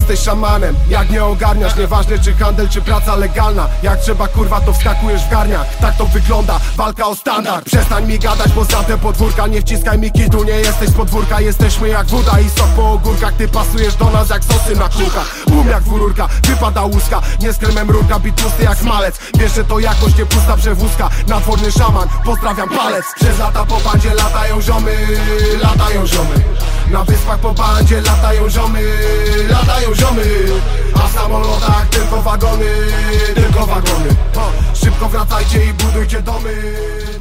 jesteś szamanem. Jak nie ogarniasz, nieważne czy handel, czy praca legalna. Jak trzeba kurwa, to wskakujesz w garniach. Tak to wygląda, walka o standard. Przestań mi gadać, bo znam te podwórka. Nie wciskaj mi kitu, nie jesteś z podwórka. Jesteśmy jak woda i sok po ogórkach. Ty pasujesz do nas jak sosy na kółkach. Jak dwururka, wypada łuska. Nie z kremem rurka, bit tłusty jak smalec. Wiesz, że to jakoś nie pusta przewózka. Nadworny szaman, pozdrawiam palec. Przez lata po bandzie latają ziomy. Latają ziomy. Na wyspach po bandzie latają ziomy. Latają ziomy. A w samolotach tylko wagony. Tylko wagony. Szybko wracajcie i budujcie domy.